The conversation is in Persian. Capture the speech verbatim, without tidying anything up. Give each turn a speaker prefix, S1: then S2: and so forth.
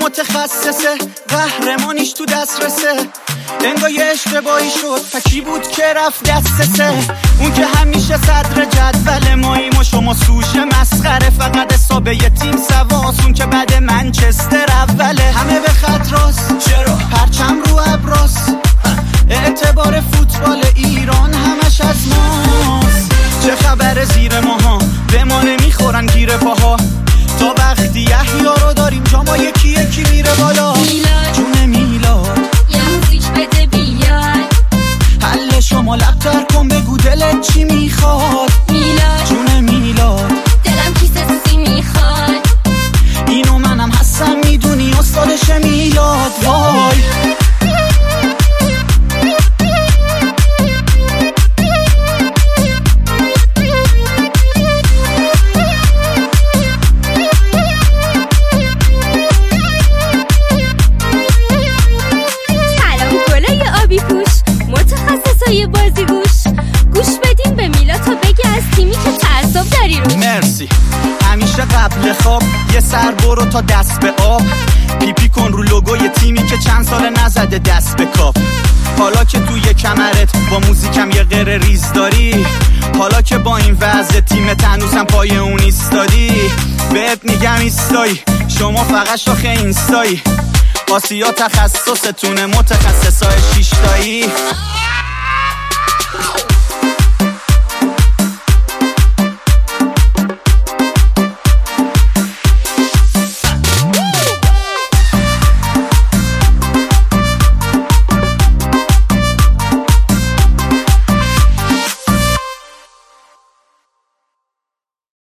S1: متخصصه، قهرمانیش تو دسترسه. انگار یه اشتباهی شد فکی بود که رفت دستسه. اون که همیشه صدر جدول ماییم و شما سوشه مسخره. فقط حساب یه تیم سواس، اون که بعد منچستر اوله. همه به خط راست، چرا؟ پرچم رو ابراس. اعتبار فوتبال ایران همش از ماست. چه خبر زیر ماها، به ما نمیخورن گیره پاها. تا وقتی یحیا رو داریم جا ما یکی یکی میره بالا.
S2: میلاد
S1: جون میلاد
S2: یه موزیک بده بیاد.
S1: حل شما لبتر کن بگو دلت چی میخواد.
S2: میلاد
S1: جون میلاد
S2: دلم کیسه سوزی میخواد.
S1: اینو منم هستم میدونی استادش میلاد. وای
S2: متخصصای بازی گوش گوش بدین به میلاد تا بگی از تیمی که تعصب داری رو.
S1: مرسی. همیشه قبل خواب یه سر برو تا دست به آب. پیپی کن رو لوگوی تیمی که چند سال نزده دست به کاپ. حالا که توی کمرت با موزیکم یه غیر ریز داری. حالا که با این وضع تیمت هنوزم پای اون ایستادی. بهت میگم ایستایی، شما فقط شاخه اینستایی. آسیا تخصصتونه، متخصصای شیشتایی.